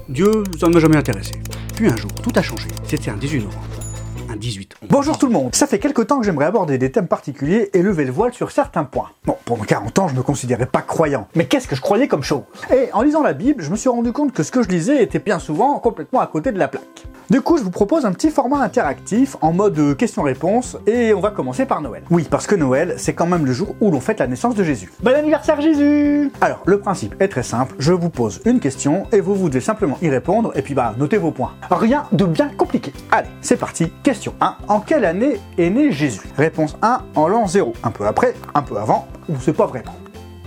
Dieu, ça ne m'a jamais intéressé. Puis un jour, tout a changé. C'était un 18 novembre. Un 18. Bonjour tout le monde. Ça fait quelques temps que j'aimerais aborder des thèmes particuliers et lever le voile sur certains points. Bon, pendant 40 ans, je me considérais pas croyant. Mais qu'est-ce que je croyais comme chose? Et en lisant la Bible, je me suis rendu compte que ce que je lisais était bien souvent complètement à côté de la plaque. Du coup, je vous propose un petit format interactif en mode question-réponse et on va commencer par Noël. Oui, parce que Noël, c'est quand même le jour où l'on fête la naissance de Jésus. Bon anniversaire Jésus! Alors, le principe est très simple, je vous pose une question et vous devez simplement y répondre et puis notez vos points. Rien de bien compliqué. Allez, c'est parti. Question 1. En quelle année est né Jésus? Réponse 1, en l'an 0. Un peu après, un peu avant, ou c'est pas vraiment.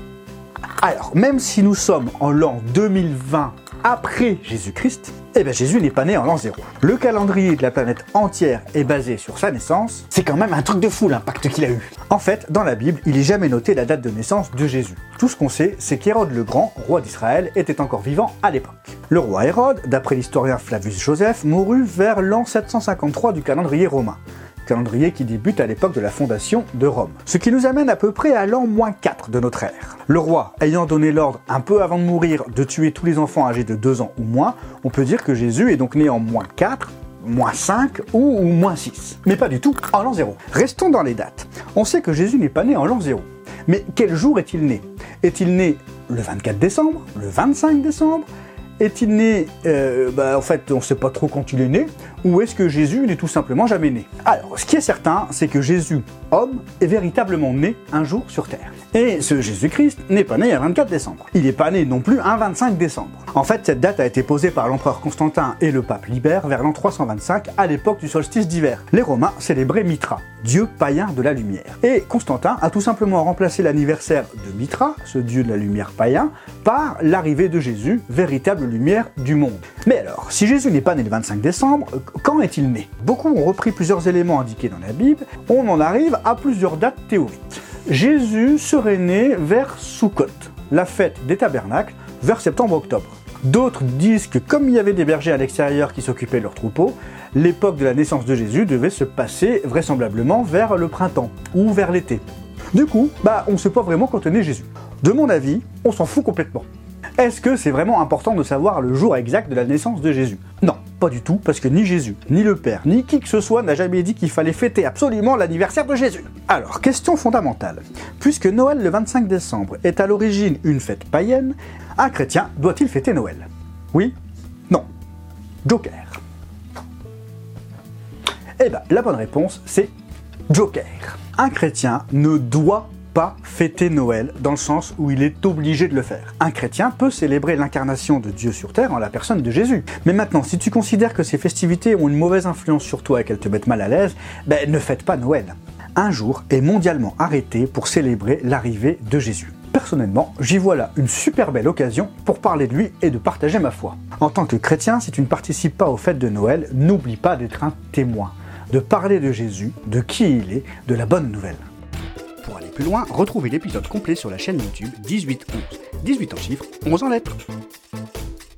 Alors, même si nous sommes en l'an 2020 après Jésus-Christ, Jésus n'est pas né en l'an 0. Le calendrier de la planète entière est basé sur sa naissance. C'est quand même un truc de fou l'impact qu'il a eu. En fait, dans la Bible, il n'est jamais noté la date de naissance de Jésus. Tout ce qu'on sait, c'est qu'Hérode le Grand, roi d'Israël, était encore vivant à l'époque. Le roi Hérode, d'après l'historien Flavius Joseph, mourut vers l'an 753 du calendrier romain. Calendrier qui débute à l'époque de la fondation de Rome. Ce qui nous amène à peu près à l'an -4 de notre ère. Le roi ayant donné l'ordre un peu avant de mourir de tuer tous les enfants âgés de 2 ans ou moins, on peut dire que Jésus est donc né en -4, -5 ou -6. Mais pas du tout en l'an 0. Restons dans les dates. On sait que Jésus n'est pas né en l'an 0. Mais quel jour est-il né? Est-il né le 24 décembre? Le 25 décembre? Est-il né, en fait, on ne sait pas trop quand il est né, ou est-ce que Jésus n'est tout simplement jamais né? Alors, ce qui est certain, c'est que Jésus, homme, est véritablement né un jour sur Terre. Et ce Jésus-Christ n'est pas né un 24 décembre. Il n'est pas né non plus un 25 décembre. En fait, cette date a été posée par l'empereur Constantin et le pape Libère vers l'an 325, à l'époque du solstice d'hiver. Les Romains célébraient Mithra, dieu païen de la lumière. Et Constantin a tout simplement remplacé l'anniversaire de Mithra, ce dieu de la lumière païen, par l'arrivée de Jésus, véritable lumière du monde. Mais alors, si Jésus n'est pas né le 25 décembre, quand est-il né? Beaucoup ont repris plusieurs éléments indiqués dans la Bible, on en arrive à plusieurs dates théoriques. Jésus serait né vers Sukkot, la fête des tabernacles, vers septembre-octobre. D'autres disent que comme il y avait des bergers à l'extérieur qui s'occupaient de leurs troupeaux, l'époque de la naissance de Jésus devait se passer vraisemblablement vers le printemps ou vers l'été. Du coup, on ne sait pas vraiment quand est né Jésus. De mon avis, on s'en fout complètement. Est-ce que c'est vraiment important de savoir le jour exact de la naissance de Jésus? Non, pas du tout, parce que ni Jésus, ni le Père, ni qui que ce soit n'a jamais dit qu'il fallait fêter absolument l'anniversaire de Jésus. Alors, question fondamentale. Puisque Noël le 25 décembre est à l'origine une fête païenne, un chrétien doit-il fêter Noël? Oui? Non. Joker. La bonne réponse, c'est Joker. Un chrétien ne doit pas fêter Noël dans le sens où il est obligé de le faire. Un chrétien peut célébrer l'incarnation de Dieu sur terre en la personne de Jésus. Mais maintenant, si tu considères que ces festivités ont une mauvaise influence sur toi et qu'elles te mettent mal à l'aise, ne fête pas Noël. Un jour est mondialement arrêté pour célébrer l'arrivée de Jésus. Personnellement, j'y vois là une super belle occasion pour parler de lui et de partager ma foi. En tant que chrétien, si tu ne participes pas aux fêtes de Noël, n'oublie pas d'être un témoin, de parler de Jésus, de qui il est, de la bonne nouvelle. Pour aller plus loin, retrouvez l'épisode complet sur la chaîne YouTube 1811. 18 en chiffres, 11 en lettres.